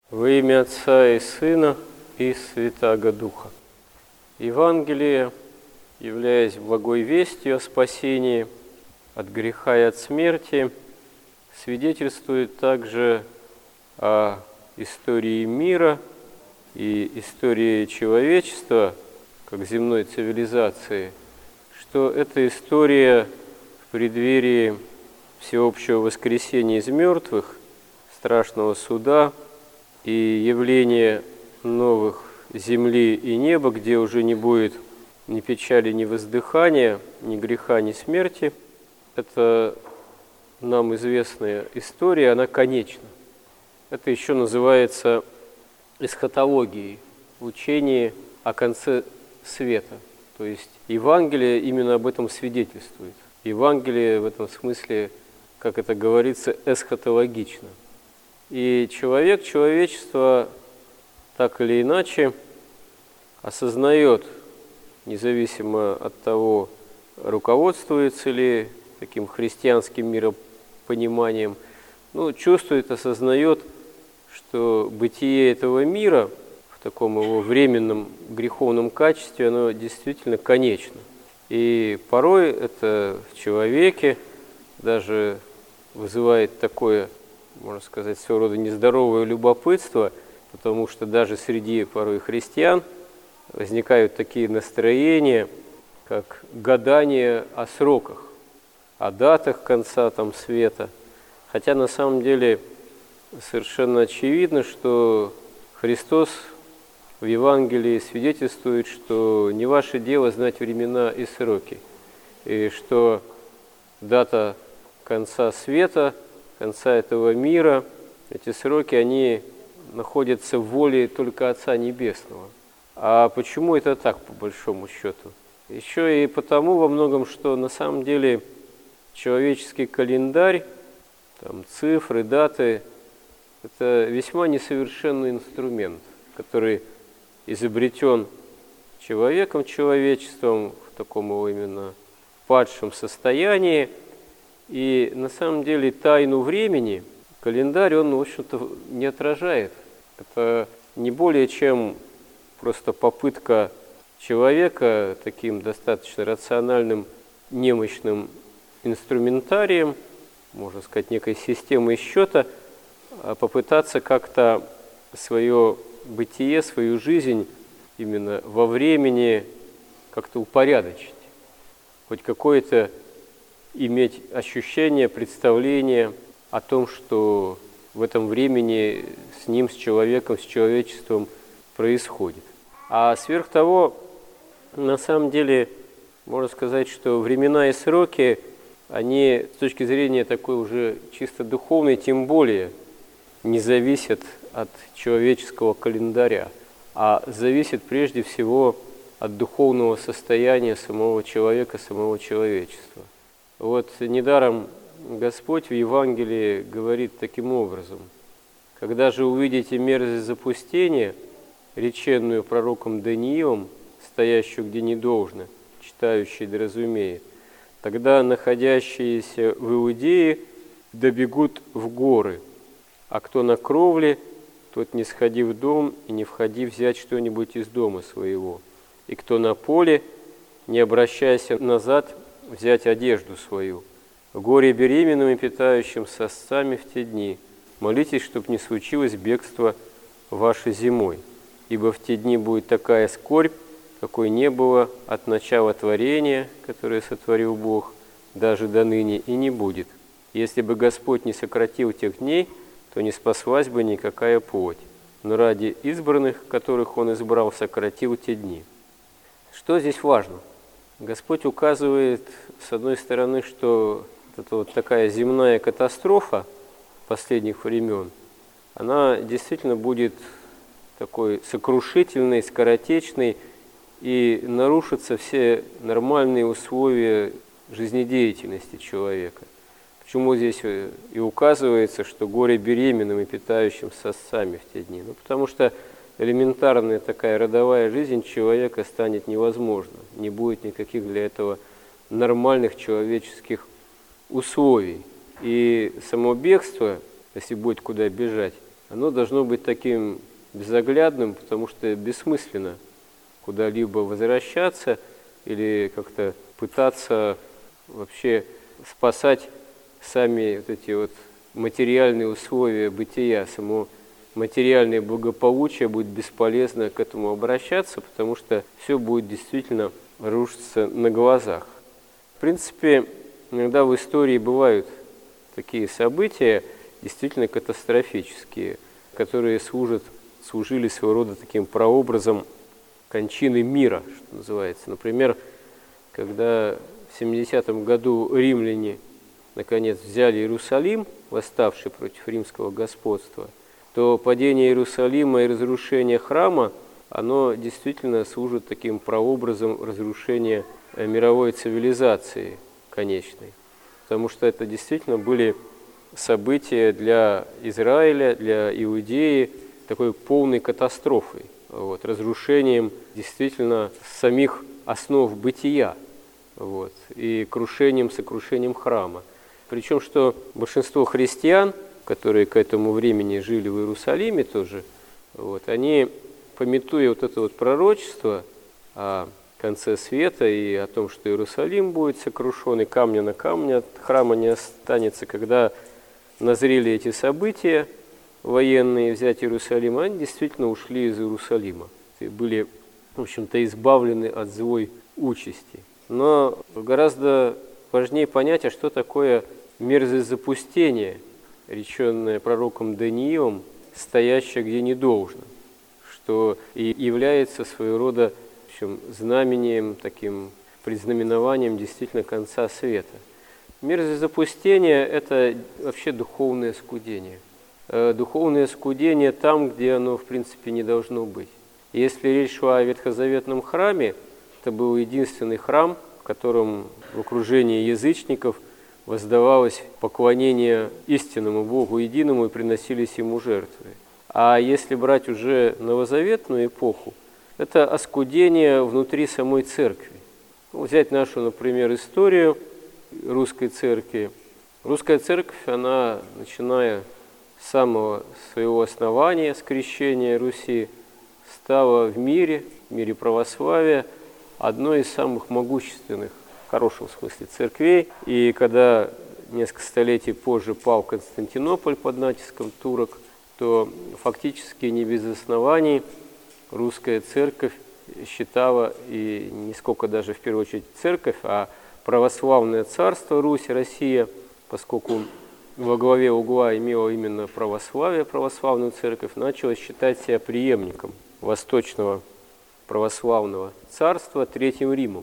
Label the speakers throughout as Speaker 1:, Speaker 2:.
Speaker 1: Во имя Отца и Сына и Святаго Духа. Евангелие, являясь благой вестью о спасении от греха и от смерти, свидетельствует также о истории мира и истории человечества, как земной цивилизации, что эта история в преддверии всеобщего воскресения из мертвых, страшного суда и явления новых земли и неба, где уже не будет ни печали, ни воздыхания, ни греха, ни смерти. Это нам известная история, она конечна. Это еще называется эсхатологией, учение о конце света. То есть Евангелие именно об этом свидетельствует. Евангелие в этом смысле, как это говорится, эсхатологично. И человечество так или иначе осознает, независимо от того, руководствуется ли таким христианским миропониманием, чувствует, осознает, что бытие этого мира в таком его временном греховном качестве, оно действительно конечно. И порой это в человеке даже вызывает такое, можно сказать, своего рода нездоровое любопытство, потому что даже среди порой христиан возникают такие настроения, как гадание о сроках, о датах конца света. Хотя на самом деле совершенно очевидно, что Христос в Евангелии свидетельствует, что не ваше дело знать времена и сроки, и что дата конца света, конца этого мира, эти сроки, они находятся в воле только Отца Небесного. А почему это так, по большому счету? Еще и потому во многом, что на самом деле человеческий календарь, цифры, даты, это весьма несовершенный инструмент, который изобретен человеком, человечеством в таком его именно падшем состоянии. И на самом деле тайну времени календарь, он, в общем-то, не отражает. Это не более чем просто попытка человека таким достаточно рациональным, немощным инструментарием, можно сказать, некой системой счета, попытаться как-то свое бытие, свою жизнь именно во времени как-то упорядочить, хоть какое-то иметь ощущение, представление о том, что в этом времени с ним, с человеком, с человечеством происходит. А сверх того, на самом деле, можно сказать, что времена и сроки, они с точки зрения такой уже чисто духовной, тем более не зависят от человеческого календаря, а зависят прежде всего от духовного состояния самого человека, самого человечества. Вот недаром Господь в Евангелии говорит таким образом: «Когда же увидите мерзость запустения, реченную пророком Даниилом, стоящую где не должно, читающий да разумеет, тогда находящиеся в Иудее добегут в горы, а кто на кровле, тот не сходи в дом и не входи взять что-нибудь из дома своего, и кто на поле, не обращайся назад взять одежду свою. Горе беременным и питающим сосцами в те дни. Молитесь, чтоб не случилось бегство ваше зимой, ибо в те дни будет такая скорбь, какой не было от начала творения, которое сотворил Бог, даже до ныне и не будет. Если бы Господь не сократил тех дней, то не спаслась бы никакая плоть. Но ради избранных, которых Он избрал, сократил те дни». Что здесь важно? Господь указывает, с одной стороны, что это вот такая земная катастрофа последних времен, она действительно будет такой сокрушительной, скоротечной, и нарушатся все нормальные условия жизнедеятельности человека. Почему здесь и указывается, что горе беременным и питающим сосцами в те дни? Потому что элементарная такая родовая жизнь человека станет невозможна. Не будет никаких для этого нормальных человеческих условий. И само бегство, если будет куда бежать, оно должно быть таким безоглядным, потому что бессмысленно куда-либо возвращаться или как-то пытаться вообще спасать сами вот эти вот материальные условия бытия, само материальное благополучие будет бесполезно к этому обращаться, потому что все будет действительно рушиться на глазах. В принципе, иногда в истории бывают такие события, действительно катастрофические, которые служили своего рода таким прообразом кончины мира, что называется. Например, когда в 70-м году римляне наконец взяли Иерусалим, восставший против римского господства, то падение Иерусалима и разрушение храма, оно действительно служит таким прообразом разрушения мировой цивилизации конечной. Потому что это действительно были события для Израиля, для Иудеи, такой полной катастрофой, разрушением действительно самих основ бытия, и сокрушением храма. Причем, что большинство христиан, которые к этому времени жили в Иерусалиме тоже, они, памятуя это пророчество о конце света и о том, что Иерусалим будет сокрушен, и камня на камне от храма не останется, когда назрели эти события военные, взять Иерусалим, они действительно ушли из Иерусалима и были, в общем-то, избавлены от злой участи. Но гораздо важнее понять, а что такое мерзость запустения, реченная пророком Даниилом, стоящая где не должно, что и является своего рода знамением, таким предзнаменованием действительно конца света. Мерзость запустения – это вообще духовное скудение. Духовное скудение там, где оно, в принципе, не должно быть. Если речь шла о ветхозаветном храме, это был единственный храм, в котором в окружении язычников воздавалось поклонение истинному Богу единому и приносились ему жертвы. А если брать уже новозаветную эпоху, это оскудение внутри самой церкви. Взять нашу, например, историю русской церкви. Русская церковь, она, начиная с самого своего основания, с крещения Руси, стала в мире православия, одной из самых могущественных, в хорошем смысле, церквей. И когда несколько столетий позже пал Константинополь под натиском турок, то фактически не без оснований русская церковь считала, и не сколько даже в первую очередь церковь, а православное царство Русь, Россия, поскольку во главе угла имела именно православие, православную церковь, начала считать себя преемником восточного православного царства Третьим Римом.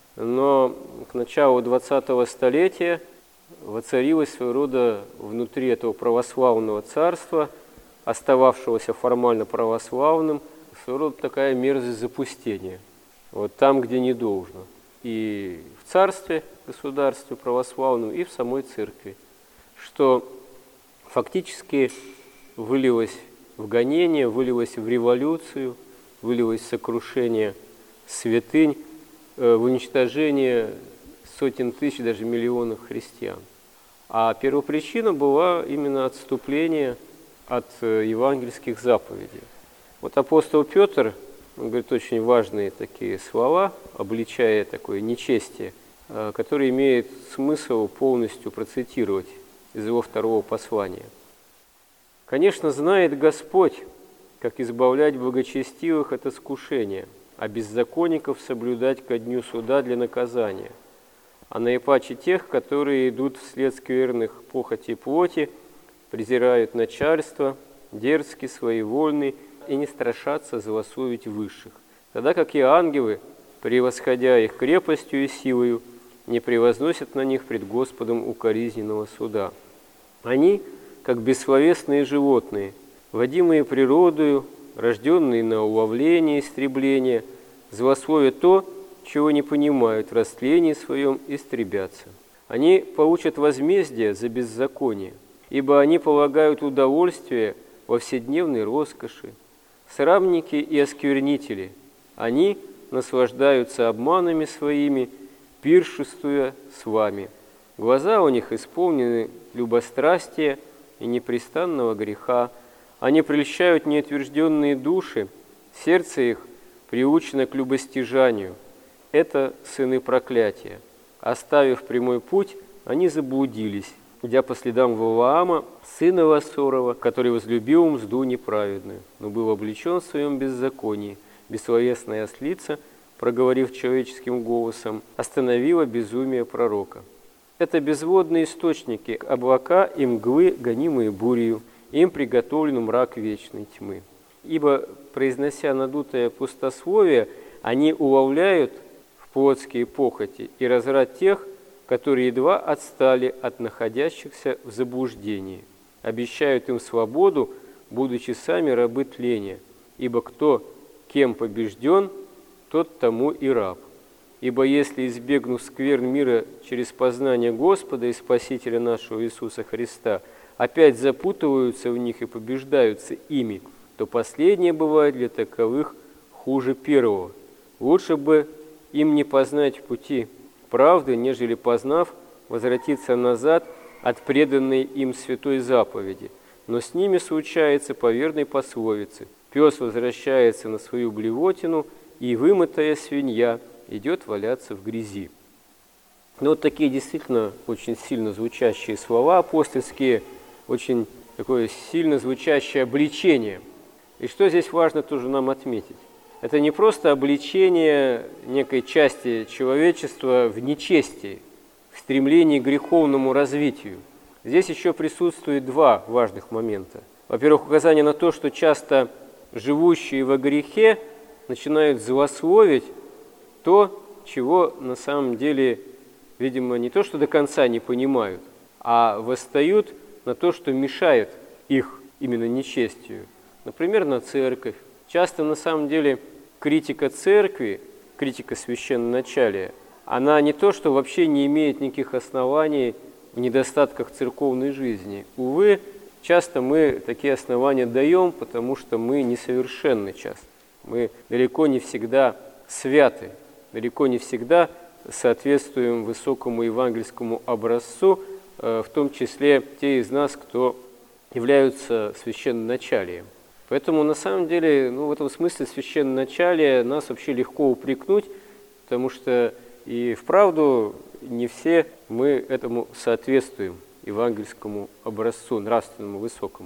Speaker 1: Но к началу 20-го столетия воцарилась своего рода внутри этого православного царства, остававшегося формально православным, своего рода такая мерзость запустения. Там, где не должно. И в царстве, государстве православном, и в самой церкви. Что фактически вылилось в гонение, вылилось в революцию, вылилось в сокрушение святынь, в уничтожение сотен тысяч, даже миллионов христиан. А первопричина была именно отступление от евангельских заповедей. Апостол Петр, он говорит очень важные такие слова, обличая такое нечестие, которые имеет смысл полностью процитировать из его второго послания. «Конечно, знает Господь, как избавлять благочестивых от искушения, а беззаконников соблюдать ко дню суда для наказания, а наипаче тех, которые идут вслед скверных похотей плоти, презирают начальство, дерзки, своевольны и не страшатся злословить высших, тогда как и ангелы, превосходя их крепостью и силою, не превозносят на них пред Господом укоризненного суда. Они, как бессловесные животные, водимые природою, рожденные на уловление и истребление, злословят то, чего не понимают, в растлении своем истребятся. Они получат возмездие за беззаконие, ибо они полагают удовольствие во вседневной роскоши. Срамники и осквернители, они наслаждаются обманами своими, пиршествуя с вами. Глаза у них исполнены любострастия и непрестанного греха. Они прельщают неотвержденные души, сердце их приучено к любостяжанию. Это сыны проклятия. Оставив прямой путь, они заблудились, идя по следам Ваваама, сына Вассорова, который возлюбил мзду неправедную, но был облечен в своем беззаконии. Бессловесная ослица, проговорив человеческим голосом, остановила безумие пророка. Это безводные источники, облака и мглы, гонимые бурею, им приготовлен мрак вечной тьмы. Ибо, произнося надутое пустословие, они уловляют в плотские похоти и разврат тех, которые едва отстали от находящихся в заблуждении, обещают им свободу, будучи сами рабы тления, ибо кто кем побежден, тот тому и раб. Ибо если, избегнув скверн мира через познание Господа и Спасителя нашего Иисуса Христа, опять запутываются в них и побеждаются ими, то последнее бывает для таковых хуже первого. Лучше бы им не познать пути правды, нежели, познав, возвратиться назад от преданной им святой заповеди. Но с ними случается по верной пословице: пес возвращается на свою блевотину, и вымытая свинья идет валяться в грязи. Но вот такие действительно очень сильно звучащие слова апостольские, очень такое сильно звучащее обличение. И что здесь важно тоже нам отметить? Это не просто обличение некой части человечества в нечестии, в стремлении к греховному развитию. Здесь еще присутствует два важных момента. Во-первых, указание на то, что часто живущие во грехе начинают злословить то, чего на самом деле, видимо, не то, что до конца не понимают, а восстают на то, что мешает их именно нечестию. Например, на церковь. Часто, на самом деле, критика церкви, критика священноначалия, она не то, что вообще не имеет никаких оснований в недостатках церковной жизни. Увы, часто мы такие основания даем, потому что мы несовершенны часто. Мы далеко не всегда святы, далеко не всегда соответствуем высокому евангельскому образцу, в том числе те из нас, кто являются священноначалием. Поэтому, на самом деле, в этом смысле священноначалие нас вообще легко упрекнуть, потому что и вправду не все мы этому соответствуем, евангельскому образцу, нравственному, высокому.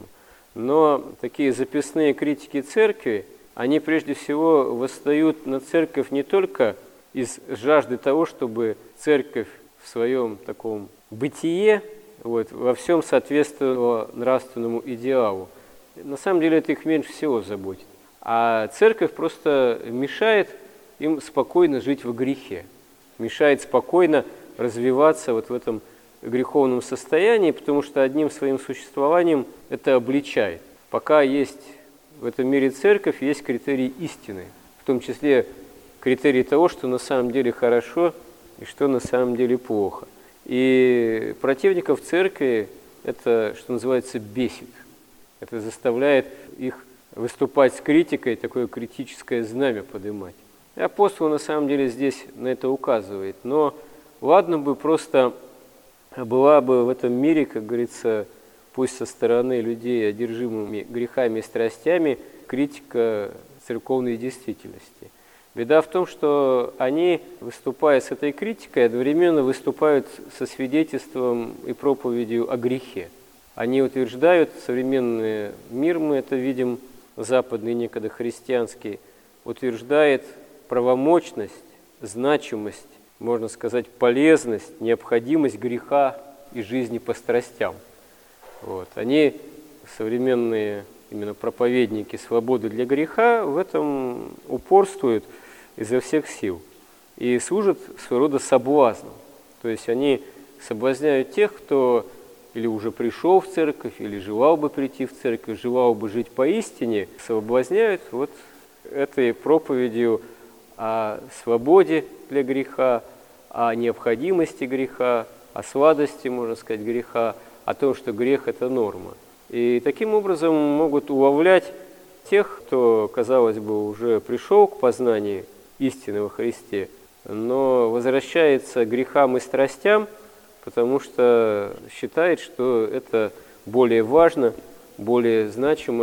Speaker 1: Но такие записные критики церкви, они прежде всего восстают на церковь не только из жажды того, чтобы церковь в своем таком бытие во всем соответствовала нравственному идеалу. На самом деле это их меньше всего заботит. А церковь просто мешает им спокойно жить во грехе, мешает спокойно развиваться в этом греховном состоянии, потому что одним своим существованием это обличает. Пока есть в этом мире церковь, есть критерии истины, в том числе критерии того, что на самом деле хорошо и что на самом деле плохо. И противников церкви это, что называется, бесит. Это заставляет их выступать с критикой, такое критическое знамя поднимать. И апостол на самом деле здесь на это указывает. Но ладно бы просто была бы в этом мире, как говорится, пусть со стороны людей, одержимыми грехами и страстями, критика церковной действительности. Беда в том, что они, выступая с этой критикой, одновременно выступают со свидетельством и проповедью о грехе. Они утверждают, современный мир, мы это видим, западный, некогда христианский, утверждает правомочность, значимость, можно сказать, полезность, необходимость греха и жизни по страстям. Они, современные именно проповедники свободы для греха, в этом упорствуют изо всех сил и служат своего рода соблазном. То есть они соблазняют тех, кто или уже пришел в церковь, или желал бы прийти в церковь, желал бы жить поистине, соблазняют этой проповедью о свободе для греха, о необходимости греха, о сладости, можно сказать, греха, о том, что грех – это норма. И таким образом могут уловлять тех, кто, казалось бы, уже пришел к познанию истины во Христе, но возвращается к грехам и страстям, потому что считает, что это более важно, более значимо,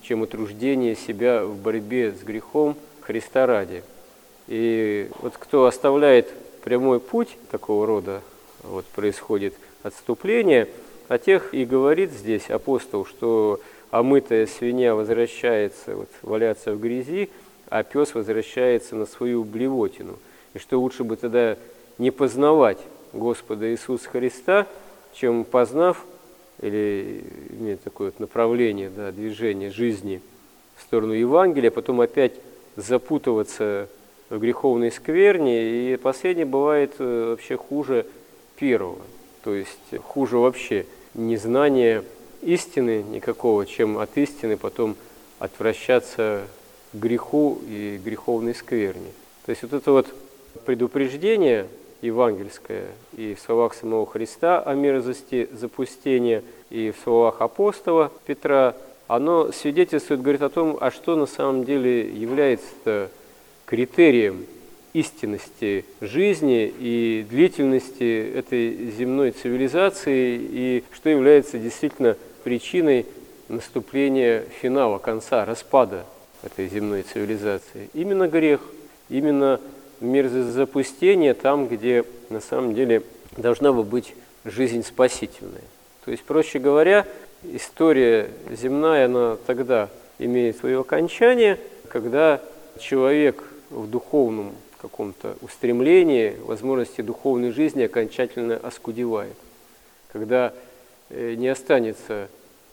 Speaker 1: чем утруждение себя в борьбе с грехом Христа ради. И вот кто оставляет прямой путь такого рода, вот происходит отступление, о тех и говорит здесь апостол, что омытая свинья возвращается валяться в грязи, а пес возвращается на свою блевотину. И что лучше бы тогда не познавать Господа Иисуса Христа, чем познав, или иметь такое направление, движение жизни в сторону Евангелия, потом опять запутываться в греховной скверне, и последнее бывает вообще хуже первого. То есть хуже вообще незнание истины никакого, чем от истины потом отвращаться к греху и греховной скверне. То есть вот это вот предупреждение евангельское и в словах самого Христа о мерзости запустения, и в словах апостола Петра, оно свидетельствует, говорит о том, а что на самом деле является критерием истинности жизни и длительности этой земной цивилизации, и что является действительно причиной наступления финала, конца, распада этой земной цивилизации. Именно грех, именно мерзость запустения там, где на самом деле должна бы быть жизнь спасительная. То есть, проще говоря, история земная, она тогда имеет свое окончание, когда человек в духовном каком-то устремлении, возможности духовной жизни окончательно оскудевает. Когда не останется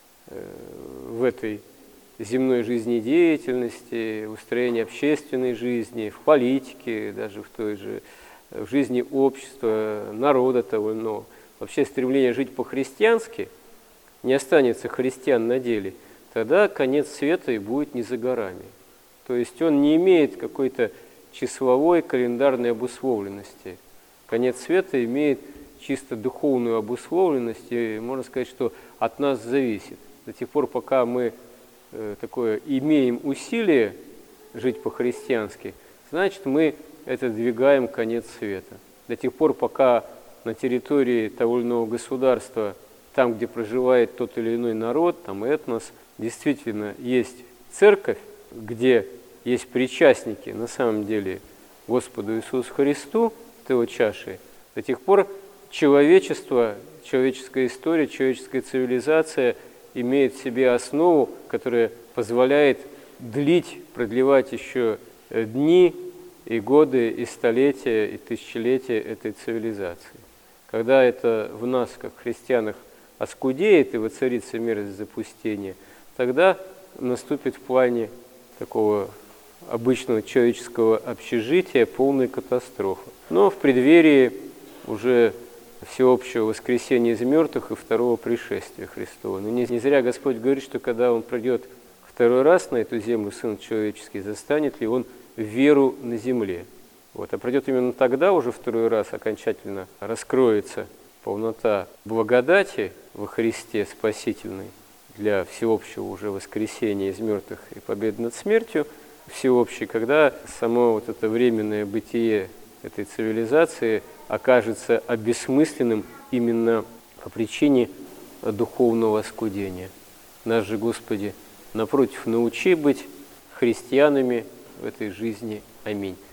Speaker 1: в этой земной жизнедеятельности, в устроении общественной жизни, в политике, даже в той же, в жизни общества, народа того иного, вообще стремление жить по-христиански, не останется христиан на деле, тогда конец света и будет не за горами. То есть он не имеет какой-то числовой, календарной обусловленности. Конец света имеет чисто духовную обусловленность, и можно сказать, что от нас зависит. До тех пор, пока мы такое имеем усилие жить по-христиански, значит, мы двигаем конец света. До тех пор, пока на территории того или иного государства, там, где проживает тот или иной народ, там этнос, действительно есть церковь, где есть причастники, на самом деле, Господу Иисусу Христу, от Его чаши, до тех пор человечество, человеческая история, человеческая цивилизация имеет в себе основу, которая позволяет продлевать еще дни и годы, и столетия, и тысячелетия этой цивилизации. Когда это в нас, как христианах, оскудеет и воцарится мерзость запустения, тогда наступит в плане такого обычного человеческого общежития полная катастрофа. Но в преддверии уже всеобщего воскресения из мертвых и второго пришествия Христова. Но не зря Господь говорит, что когда Он придет второй раз на эту землю, Сын Человеческий, застанет ли Он веру на земле. А придет именно тогда уже второй раз окончательно раскроется полнота благодати во Христе спасительной для всеобщего уже воскресения из мертвых и победы над смертью всеобщей, когда само это временное бытие этой цивилизации окажется обессмысленным именно по причине духовного оскудения. Нас же, Господи, напротив, научи быть христианами в этой жизни. Аминь.